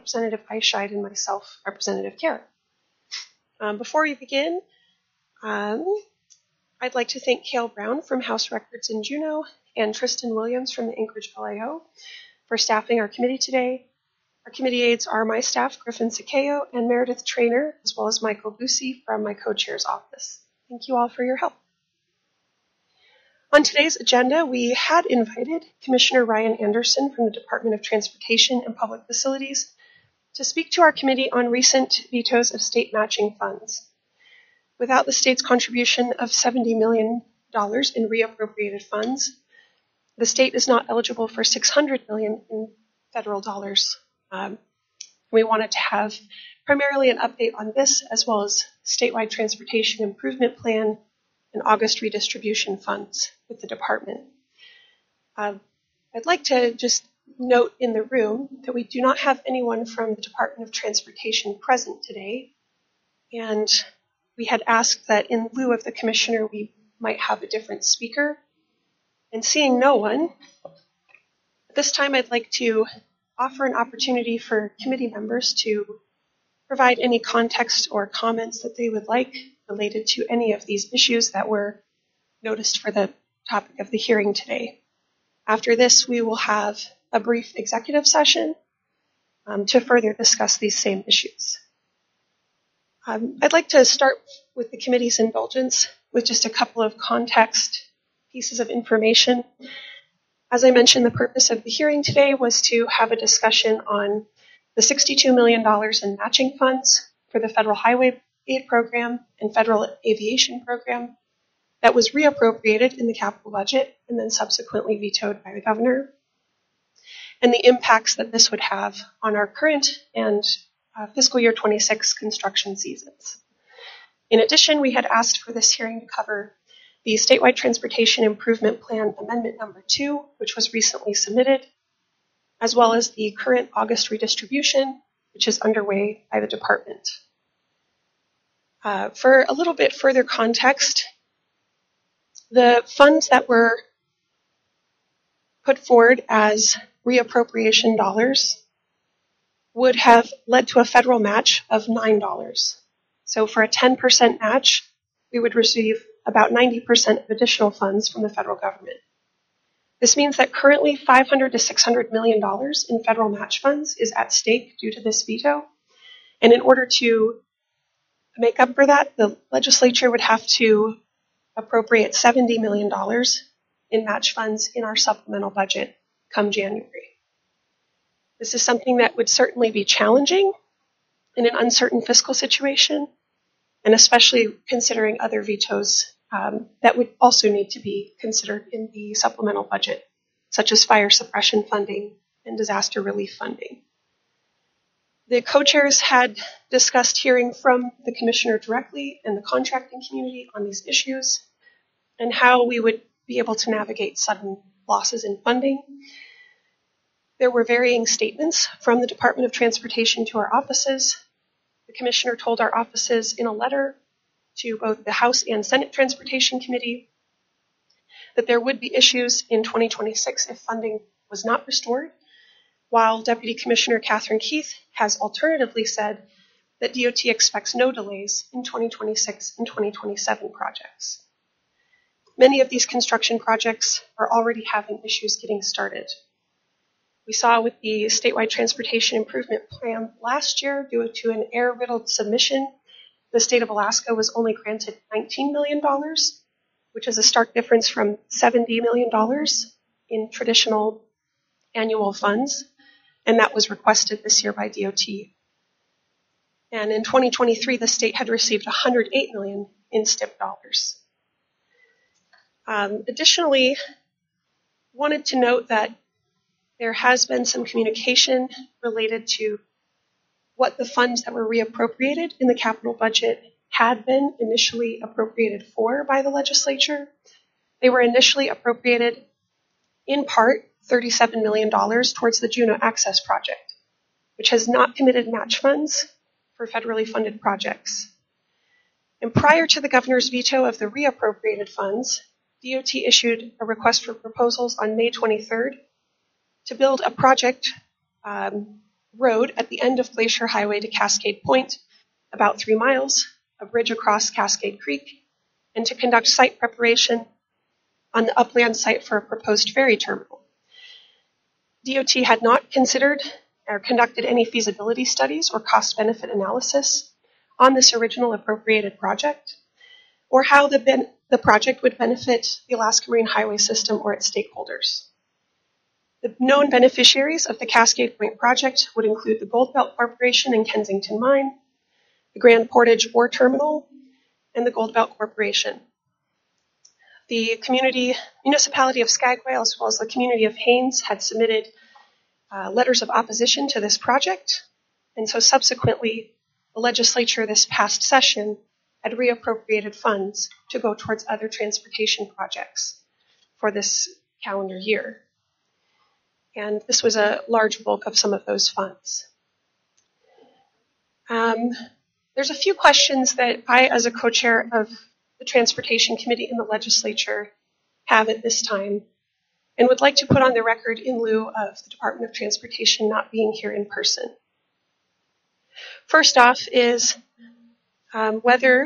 Representative Eichscheid, and myself, Representative Kara. Before we begin, I'd like to thank Cale Brown from House Records in Juneau and Tristan Williams from the Anchorage LAO for staffing our committee today. Our committee aides are my staff, Griffin Sakeo and Meredith Trainer, as well as Michael Busey from my co-chair's office. Thank you all for your help. On today's agenda, we had invited Commissioner Ryan Anderson from the Department of Transportation and Public Facilities to speak to our committee on recent vetoes of state matching funds. Without the state's contribution of $70 million in reappropriated funds, the state is not eligible for $600 million in federal dollars. We wanted to have primarily an update on this, as well as statewide transportation improvement plan and August redistribution funds with the department. I'd like to just note in the room that we do not have anyone from the Department of Transportation present today, and we had asked that in lieu of the commissioner, we might have a different speaker. And seeing no one, at this time I'd like to offer an opportunity for committee members to provide any context or comments that they would like related to any of these issues that were noticed for the topic of the hearing today. After this, we will have a brief executive session to further discuss these same issues. I'd like to start with the committee's indulgence with just a couple of context pieces of information. As I mentioned, the purpose of the hearing today was to have a discussion on the $62 million in matching funds for the Federal Highway Aid Program and Federal Aviation Program that was reappropriated in the capital budget and then subsequently vetoed by the governor, and the impacts that this would have on our current and fiscal year 26 construction seasons. In addition, we had asked for this hearing to cover the Statewide Transportation Improvement Plan Amendment Number 2, which was recently submitted, as well as the current August redistribution, which is underway by the department. For a little bit further context, the funds that were put forward as reappropriation dollars would have led to a federal match of $9. So for a 10% match, we would receive about 90% of additional funds from the federal government. This means that currently $500 to $600 million in federal match funds is at stake due to this veto. And in order to make up for that, the legislature would have to appropriate $70 million in match funds in our supplemental budget come January. This is something that would certainly be challenging in an uncertain fiscal situation, and especially considering other vetoes that would also need to be considered in the supplemental budget, such as fire suppression funding and disaster relief funding. The co-chairs had discussed hearing from the commissioner directly and the contracting community on these issues and how we would be able to navigate sudden losses in funding. There were varying statements from the Department of Transportation to our offices. The commissioner told our offices in a letter to both the House and Senate Transportation Committee that there would be issues in 2026 if funding was not restored, while Deputy Commissioner Catherine Keith has alternatively said that DOT expects no delays in 2026 and 2027 projects. Many of these construction projects are already having issues getting started. We saw with the Statewide Transportation Improvement Plan last year, due to an error-riddled submission, the state of Alaska was only granted $19 million, which is a stark difference from $70 million in traditional annual funds, and that was requested this year by DOT. And in 2023, the state had received $108 million in STIP dollars. Additionally, wanted to note that there has been some communication related to what the funds that were reappropriated in the capital budget had been initially appropriated for by the legislature. They were initially appropriated, in part, $37 million towards the Juneau Access Project, which has not committed match funds for federally funded projects. And prior to the governor's veto of the reappropriated funds, DOT issued a request for proposals on May 23rd to build a project road at the end of Glacier Highway to Cascade Point, about 3 miles, a bridge across Cascade Creek, and to conduct site preparation on the upland site for a proposed ferry terminal. DOT had not considered or conducted any feasibility studies or cost-benefit analysis on this original appropriated project, or how the project would benefit the Alaska Marine Highway System or its stakeholders. The known beneficiaries of the Cascade Point project would include the Goldbelt Corporation and Kensington Mine, the Grand Portage Ore Terminal, and the Goldbelt Corporation. The municipality of Skagway, as well as the community of Haines, had submitted letters of opposition to this project, and so subsequently, the legislature this past session had reappropriated funds to go towards other transportation projects for this calendar year. And this was a large bulk of some of those funds. There's a few questions that I, as a co-chair of the Transportation Committee in the legislature, have at this time, and would like to put on the record in lieu of the Department of Transportation not being here in person. First off is whether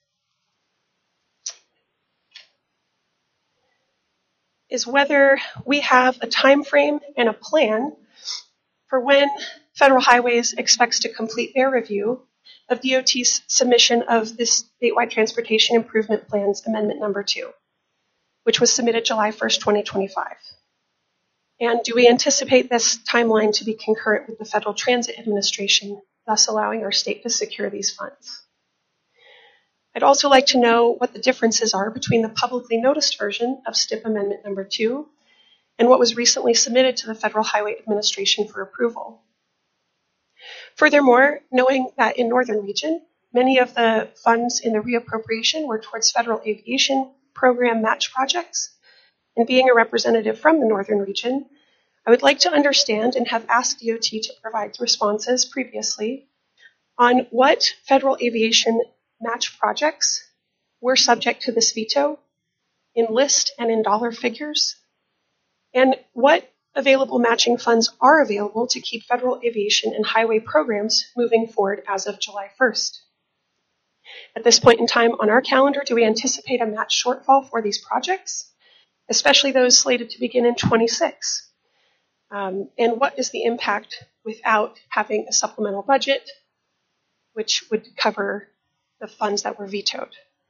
we have a time frame and a plan for when Federal Highways expects to complete their review of DOT's submission of this statewide transportation improvement plans amendment number 2, which was submitted July 1st, 2025. And do we anticipate this timeline to be concurrent with the Federal Transit Administration, thus allowing our state to secure these funds? I'd also like to know what the differences are between the publicly noticed version of STIP Amendment number 2 and what was recently submitted to the Federal Highway Administration for approval. Furthermore, knowing that in Northern Region, many of the funds in the reappropriation were towards Federal Aviation Program match projects, and being a representative from the Northern Region, I would like to understand and have asked DOT to provide responses previously on what Federal Aviation match projects were subject to this veto in list and in dollar figures, and what available matching funds are available to keep federal aviation and highway programs moving forward as of July 1st. At this point in time on our calendar, do we anticipate a match shortfall for these projects, especially those slated to begin in 26? And what is the impact without having a supplemental budget, which would cover the funds that were vetoed?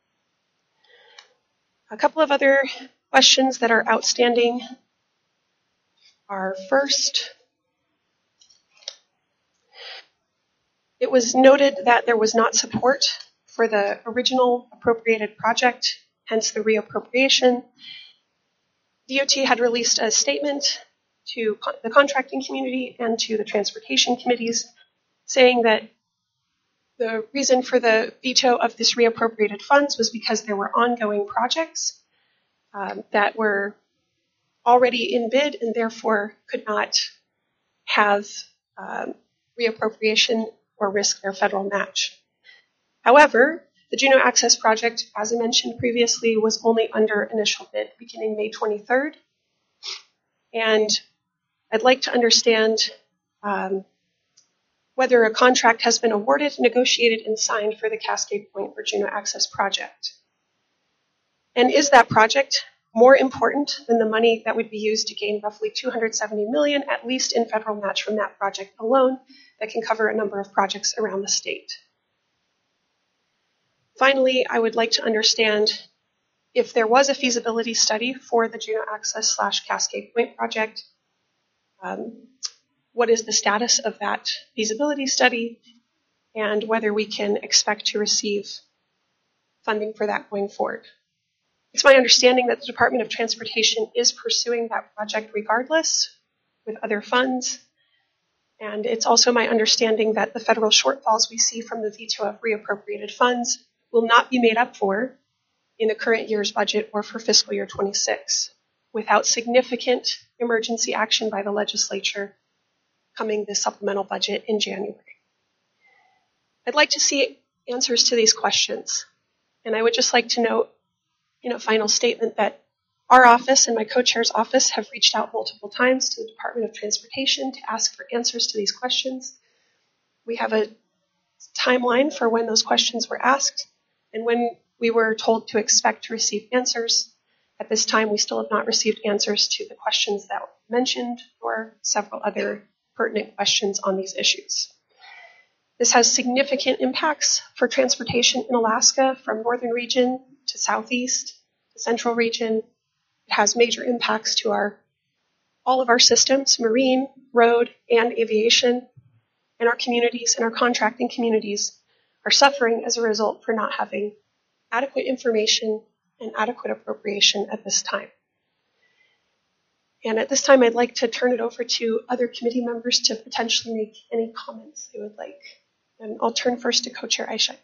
A couple of other questions that are outstanding are, first, it was noted that there was not support for the original appropriated project, hence the reappropriation. DOT had released a statement to the contracting community and to the transportation committees saying that the reason for the veto of this reappropriated funds was because there were ongoing projects that were already in bid and therefore could not have reappropriation or risk their federal match. However, the Juneau Access Project, as I mentioned previously, was only under initial bid beginning May 23rd. And I'd like to understand whether a contract has been awarded, negotiated, and signed for the Cascade Point or Juneau Access Project. And is that project more important than the money that would be used to gain roughly $270 million, at least in federal match from that project alone, that can cover a number of projects around the state? Finally, I would like to understand if there was a feasibility study for the Juneau Access / Cascade Point project, what is the status of that feasibility study, and whether we can expect to receive funding for that going forward. It's my understanding that the Department of Transportation is pursuing that project regardless with other funds, and it's also my understanding that the federal shortfalls we see from the veto of reappropriated funds will not be made up for in the current year's budget or for fiscal year 26 without significant emergency action by the legislature coming this supplemental budget in January. I'd like to see answers to these questions, and I would just like to note in a final statement that Our office and my co-chair's office have reached out multiple times to the Department of Transportation to ask for answers to these questions. We have a timeline for when those questions were asked and when we were told to expect to receive answers. At this time, we still have not received answers to the questions that were mentioned or several other pertinent questions on these issues. This has significant impacts for transportation in Alaska from northern region to southeast to central region. It has major impacts to all of our systems, marine, road, and aviation, and our communities and our contracting communities are suffering as a result for not having adequate information and adequate appropriation at this time. And at this time, I'd like to turn it over to other committee members to potentially make any comments they would like. And I'll turn first to Co-Chair Aishai.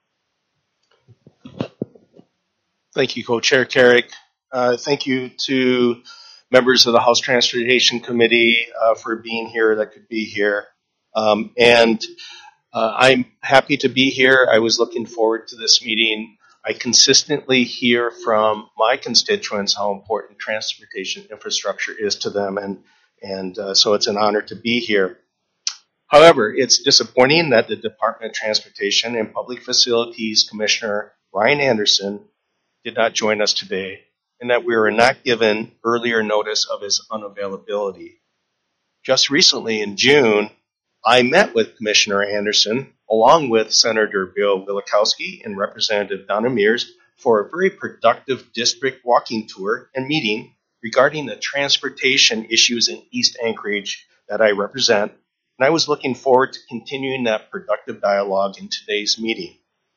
Thank you, Co-Chair Carrick. Thank you to members of the House Transportation Committee for being here that could be here. I'm happy to be here. I was looking forward to this meeting. I consistently hear from my constituents how important transportation infrastructure is to them, and so it's an honor to be here. However, it's disappointing that the Department of Transportation and Public Facilities Commissioner Ryan Anderson did not join us today, and that we were not given earlier notice of his unavailability. Just recently in June, I met with Commissioner Anderson along with Senator Bill Wielechowski and Representative Donna Mears for a very productive district walking tour and meeting regarding the transportation issues in East Anchorage that I represent, and I was looking forward to continuing that productive dialogue in today's meeting.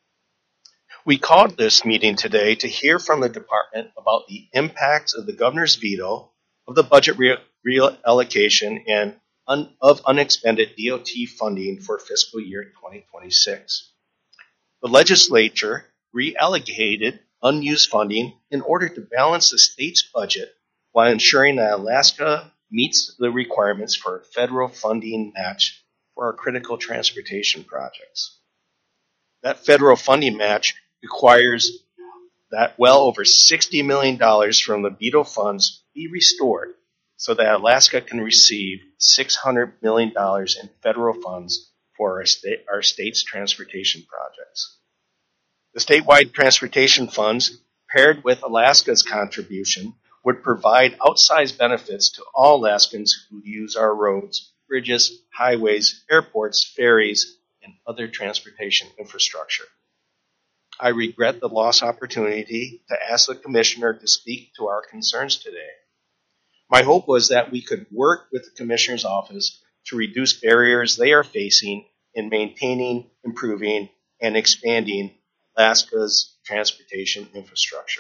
We called this meeting today to hear from the department about the impacts of the governor's veto of the budget reallocation and of unexpended DOT funding for fiscal year 2026. The legislature reallocated unused funding in order to balance the state's budget while ensuring that Alaska meets the requirements for a federal funding match for our critical transportation projects. That federal funding match requires that well over $60 million from the veto funds be restored so that Alaska can receive $600 million in federal funds for our state's transportation projects. The statewide transportation funds, paired with Alaska's contribution, would provide outsized benefits to all Alaskans who use our roads, bridges, highways, airports, ferries, and other transportation infrastructure. I regret the lost opportunity to ask the Commissioner to speak to our concerns today. My hope was that we could work with the Commissioner's office to reduce barriers they are facing in maintaining, improving, and expanding Alaska's transportation infrastructure.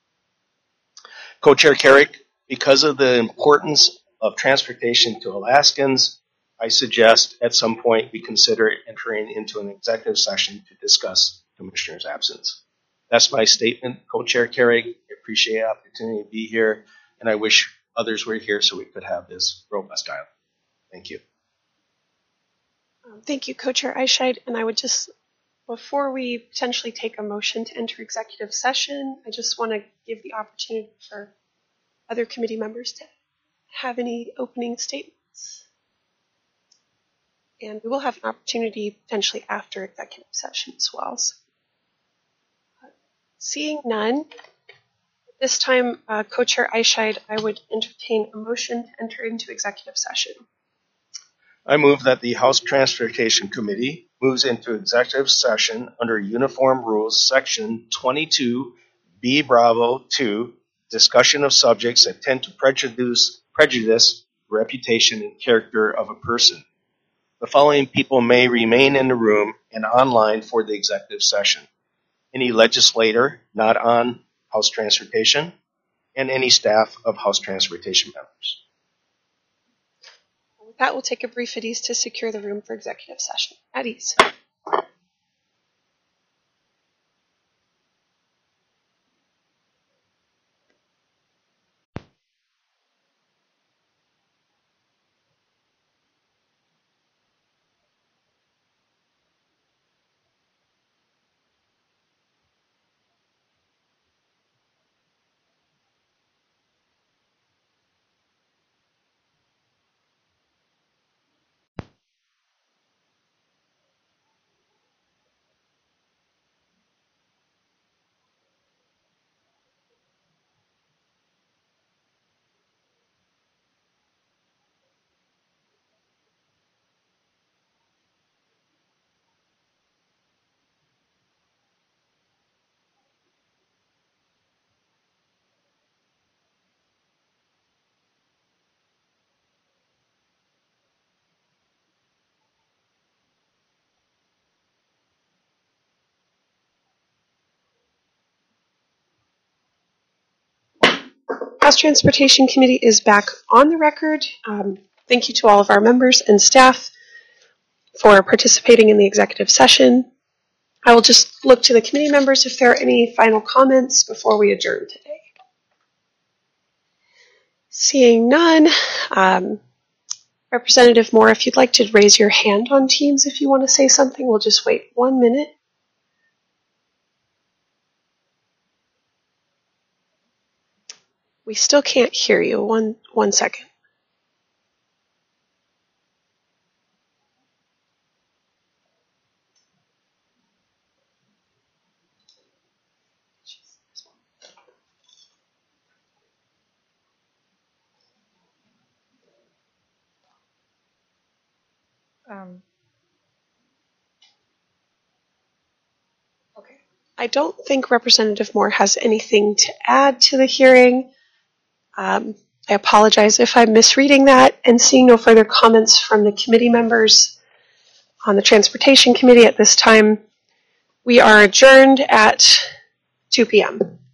Co-Chair Carrick, because of the importance of transportation to Alaskans, I suggest at some point we consider entering into an executive session to discuss Commissioner's absence. That's my statement, Co-Chair Carrick. I appreciate the opportunity to be here, and I wish others were here so we could have this robust dialogue. Thank you. Thank you, Co-Chair Aishai. And I would just, before we potentially take a motion to enter executive session, I just want to give the opportunity for other committee members to have any opening statements. And we will have an opportunity potentially after executive session as well. So, seeing none, this time, Co-Chair Aishai, I would entertain a motion to enter into executive session. I move that the House Transportation Committee moves into executive session under Uniform Rules Section 22B Bravo 2, discussion of subjects that tend to prejudice the reputation and character of a person. The following people may remain in the room and online for the executive session: any legislator not on House Transportation, and any staff of House Transportation members. With that, we'll take a brief at ease to secure the room for executive session. At ease. House Transportation Committee is back on the record. Thank you to all of our members and staff for participating in the executive session. I will just look to the committee members if there are any final comments before we adjourn today. Seeing none, Representative Moore, if you'd like to raise your hand on Teams if you want to say something, we'll just wait 1 minute. We still can't hear you. One second. Okay. I don't think Representative Moore has anything to add to the hearing. I apologize if I'm misreading that, and seeing no further comments from the committee members on the Transportation Committee at this time, we are adjourned at 2 p.m.